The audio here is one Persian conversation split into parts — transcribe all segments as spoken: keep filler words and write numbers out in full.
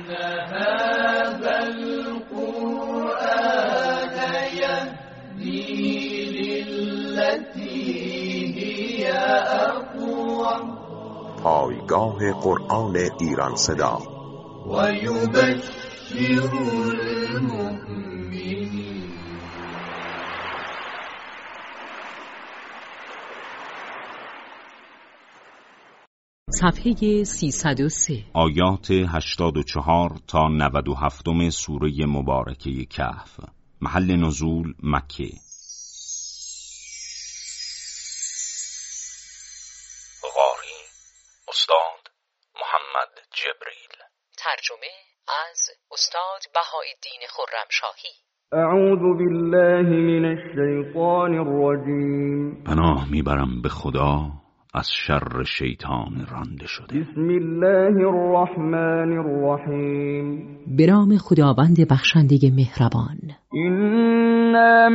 هذا القرآن يهدي للتي هي أقوم. پایگاه قرآن ایران صدا و یبشر المؤمنین. صفحه سیصد و سه، آیات هشتاد و چهار تا نود و هفت سوره مبارکه کهف. محل نزول مکه. قاری استاد محمد جبریل. ترجمه از استاد بهاءالدین خرمشاهی. اعوذ بالله من الشیطان الرجیم. پناه میبرم به خدا از شر شیطان رانده شده. بسم الله الرحمن الرحیم. به نام خداوند بخشنده مهربان. إنا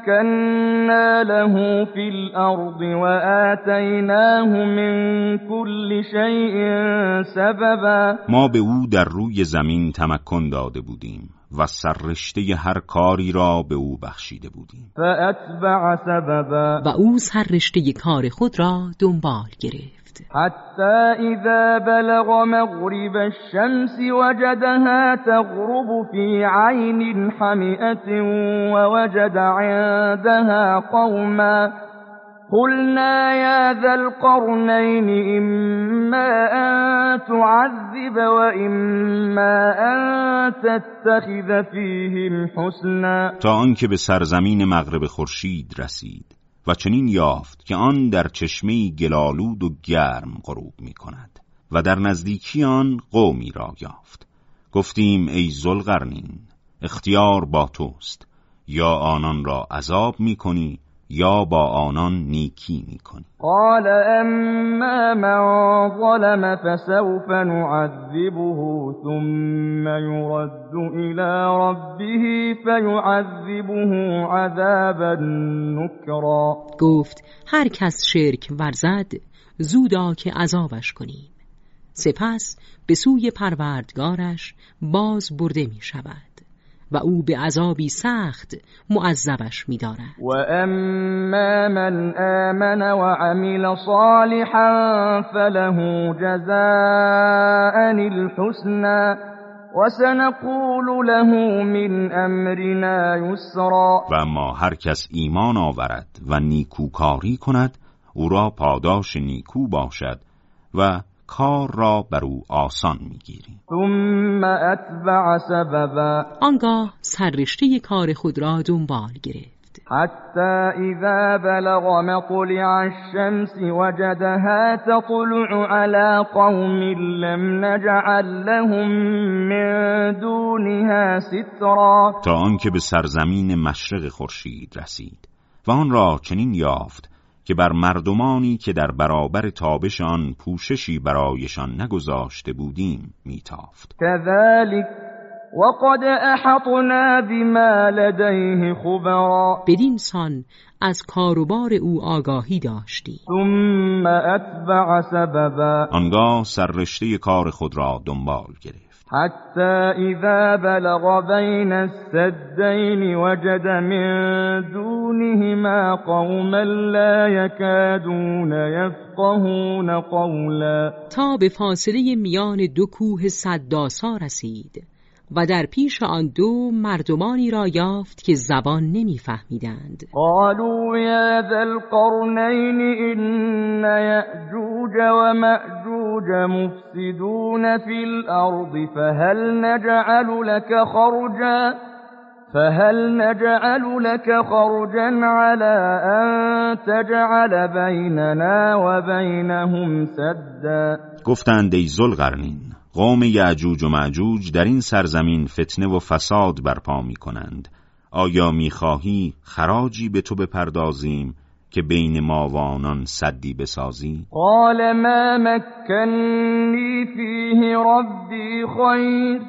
مكنا له في الأرض وآتيناه من كل شيء سببا. ما به او در روی زمین تمکن داده بودیم و سررشته هر کاری را به او بخشیده بودیم. فأتبع سببا. و او سررشته کار خود را دنبال گرفت. حتى إذا بلغ مغرب الشمس وجدها تغرب في عين حمئة ووجد عندها قوما قلنا يا ذا القرنين إما أن تعذب وإما أن تتخذ فيهم حسنا. تا آنکه به سرزمین مغرب خورشید رسید و چنین یافت که آن در چشمه‌ای گلالود و گرم غروب می کند و در نزدیکی آن قومی را یافت. گفتیم ای ذوالقرنین، اختیار با توست، یا آنان را عذاب می کنی یا با آنان نیکی می کنی. قال اما من ظلم فسوف نعذبه ثم يرد الى ربه فيعذبه عذابا نكرا. گفت هر کس شرک ورزد زودا که عذابش کنیم، سپس به سوی پروردگارش باز برده می شود و او به عذابی سخت معذبش می دارد. و اما من آمن و عمل صالحا فله جزاء الحسنى و سنقول له من امرنا یسرا. و اما هر کس ایمان آورد و نیکوکاری کند او را پاداش نیکو باشد و کار را بر او آسان میگیریم. ثم اتبع سببا. آنگاه سررشته کار خود را دنبال گرفت. حتی اذا بلغ مطلع الشمس وجدها تطلع على قوم لم نجعل لهم من دونها سترا. تا آنکه به سرزمین مشرق خورشید رسید و آن را چنین یافت که بر مردمانی که در برابر تابش آن پوششی برایشان نگذاشته بودیم میتافت. كذلك وقد احطنا بما لديه خبرا. بدین سان از کاروبار او آگاهی داشتی. ثم اتبع سببا. آنگاه سررشته کار خود را دنبال گرفت. حتى اذا بلغ بين السدين وجد من دونهما قوما لا يكادون يفقهون قولا. تا به فاصله میان دو کوه سداسا رسید و در پیش آن دو مردمانی را یافت که زبان نمیفهمیدند. قالوا يا ذا القرنين إن يأجوج ومأجوج مفسدون في الأرض فهل نجعل لك خرجا فهل نجعل لك خرجا على أن تجعل بيننا وبينهم سدا. گفتند ای ذوالقرنین، قوم یأجوج و مأجوج در این سرزمین فتنه و فساد برپا می کنند. آیا می خواهی خراجی به تو بپردازیم که بین ما و آنان سدی بسازی؟ قال ما مکنی فیه ربی خیر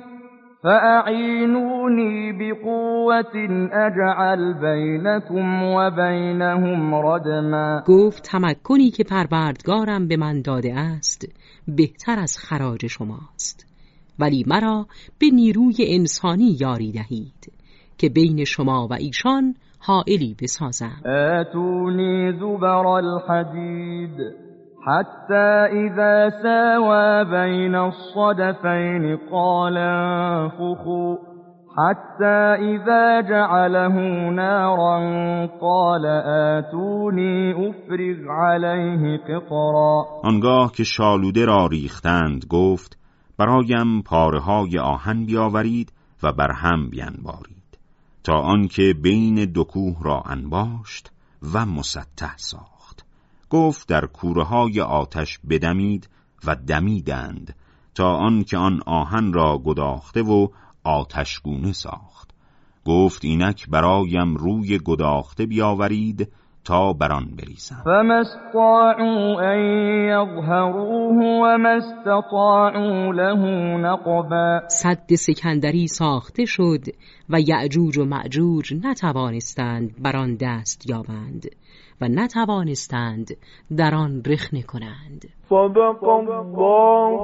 فاعینونی بقوة اجعل بینکم و بینهم ردما. گفت تمکنی که پروردگارم به من داده است بهتر از خراج شماست ولی مرا به نیروی انسانی یاری دهید که بین شما و ایشان حائلی بسازم. آتونی زبر الحدید حتی اذا ساوى بین الصدفین قال انفخوا حتی اذا جعله نارا قال آتونی افرغ علیه قطرا. آنگاه که شالوده را ریختند گفت برایم پاره‌های آهن بیاورید و بر هم بینبارید تا آنکه بین دو کوه را انباشت و مسطح ساخت. گفت در کوره‌های آتش بدمید و دمیدند تا آنکه آن آهن را گداخته و آتشگونه ساخت. گفت اینک برایم روی گداخته بیاورید تا بران بریزم. فما استطاعوا ان یظهروه وما استطاعوا له نقبا. سد سکندری ساخته شد و یأجوج و مأجوج نتوانستند بر آن دست یابند و نتوانستند در آن رخنه کنند. صدق الله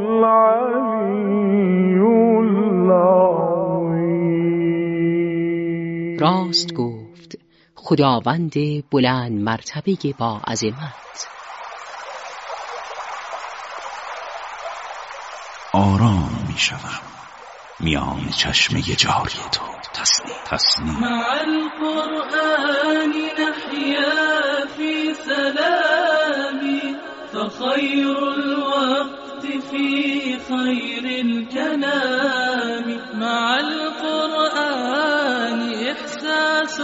العلی العظیم. راست گفت خداوند بلند مرتبه با عظمت. آرام می شوم میان چشم جاری تو. تسنیم تسنیم مع القرآن نحيا في سلام فخير الوقت في خير الكلام. مع القرآن إحساس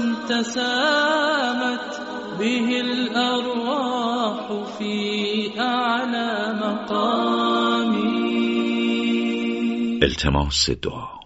تسامت به الأرواح في أعلى مقام. التماس دعا.